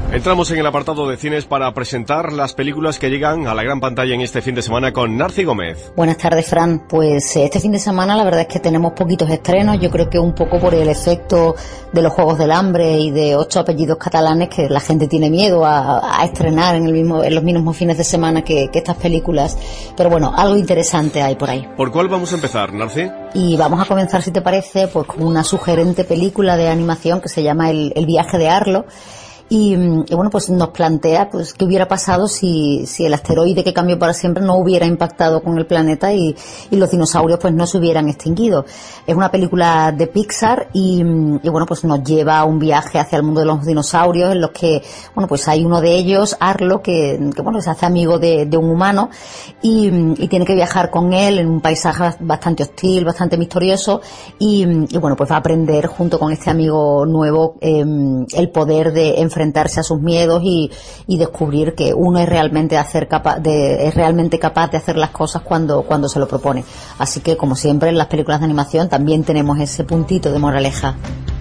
Entramos en el apartado de cines para presentar las películas que llegan a la gran pantalla en este fin de semana con Narci Gómez. Buenas tardes, Fran. Pues este fin de semana la verdad es que tenemos poquitos estrenos. Yo creo que un poco por el efecto de los Juegos del Hambre y de 8 apellidos catalanes, que la gente tiene miedo a estrenar en los mismos fines de semana que estas películas. Pero bueno, algo interesante hay por ahí. ¿Por cuál vamos a empezar, Narci? Y vamos a comenzar, si te parece, pues con una sugerente película de animación que se llama El viaje de Arlo. Y bueno, pues nos plantea pues qué hubiera pasado si el asteroide que cambió para siempre no hubiera impactado con el planeta y los dinosaurios pues no se hubieran extinguido. Es una película de Pixar y bueno, pues nos lleva a un viaje hacia el mundo de los dinosaurios, en los que bueno, pues hay uno de ellos, Arlo, que bueno, se hace amigo de un humano y tiene que viajar con él en un paisaje bastante hostil, bastante misterioso y bueno, pues va a aprender junto con este amigo nuevo el poder de enfrentarse a sus miedos y descubrir que uno es realmente capaz de hacer las cosas cuando se lo propone. Así que, como siempre en las películas de animación, también tenemos ese puntito de moraleja.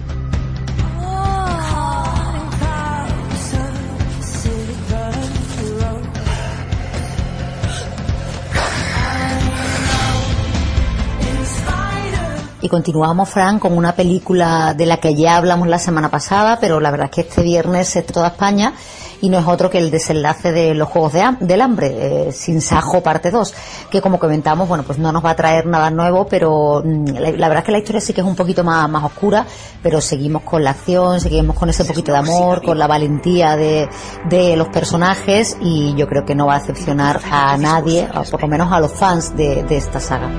Y continuamos, Fran, con una película de la que ya hablamos la semana pasada, pero la verdad es que este viernes se toda España y no es otro que el desenlace de los Juegos del Hambre, Sin Sajo parte 2, que como comentamos, bueno, pues no nos va a traer nada nuevo, pero la verdad es que la historia sí que es un poquito más oscura, pero seguimos con la acción, seguimos con ese poquito de amor, con la valentía de los personajes, y yo creo que no va a decepcionar a nadie, o por lo menos a los fans de esta saga.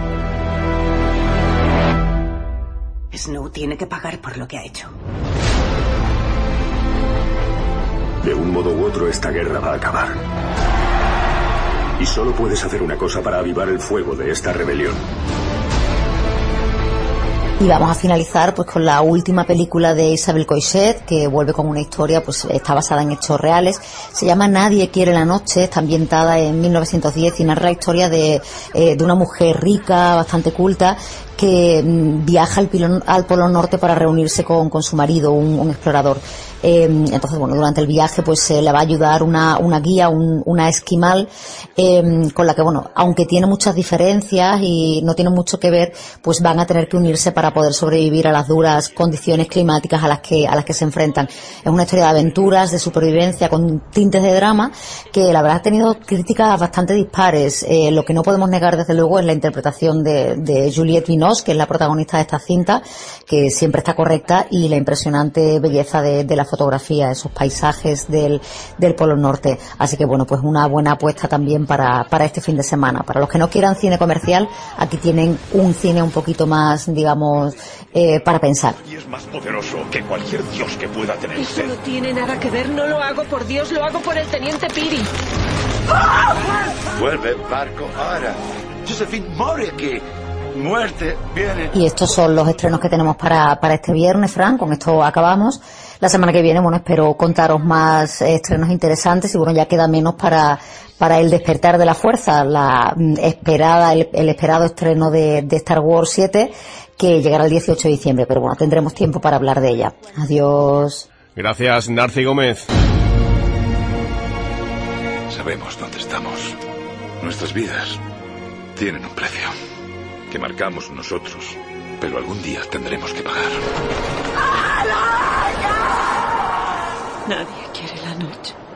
Snow tiene que pagar por lo que ha hecho. De un modo u otro, esta guerra va a acabar. Y solo puedes hacer una cosa para avivar el fuego de esta rebelión. Y vamos a finalizar pues con la última película de Isabel Coixet, que vuelve con una historia, pues está basada en hechos reales. Se llama Nadie quiere la noche, está ambientada en 1910 y narra la historia de una mujer rica, bastante culta, que viaja al Polo Norte para reunirse con su marido, un explorador. Entonces, bueno, durante el viaje pues le va a ayudar una guía, una esquimal, con la que, bueno, aunque tiene muchas diferencias y no tiene mucho que ver, pues van a tener que unirse para poder sobrevivir a las duras condiciones climáticas a las que se enfrentan. Es una historia de aventuras, de supervivencia, con tintes de drama, que la verdad ha tenido críticas bastante dispares. Lo que no podemos negar, desde luego, es la interpretación de Juliette Binoche, que es la protagonista de esta cinta, que siempre está correcta, y la impresionante belleza de la fotografía, esos paisajes del Polo Norte. Así que bueno, pues una buena apuesta también para este fin de semana. Para los que no quieran cine comercial, aquí tienen un cine un poquito más, digamos, para pensar. Y es más poderoso que cualquier dios que pueda tener. Eso no tiene nada que ver, no lo hago por Dios, lo hago por el teniente Piri. Vuelve, barco, ahora. Josephine, muere aquí. Muerte, viene. Y estos son los estrenos que tenemos para este viernes, Fran. Con esto acabamos. La semana que viene, bueno, espero contaros más estrenos interesantes, y bueno, ya queda menos para El despertar de la fuerza, el esperado estreno de Star Wars 7, que llegará el 18 de diciembre, pero bueno, tendremos tiempo para hablar de ella. Adiós. Gracias, Narci Gómez. Sabemos dónde estamos. Nuestras vidas tienen un precio que marcamos nosotros, pero algún día tendremos que pagar. Nadie quiere la noche.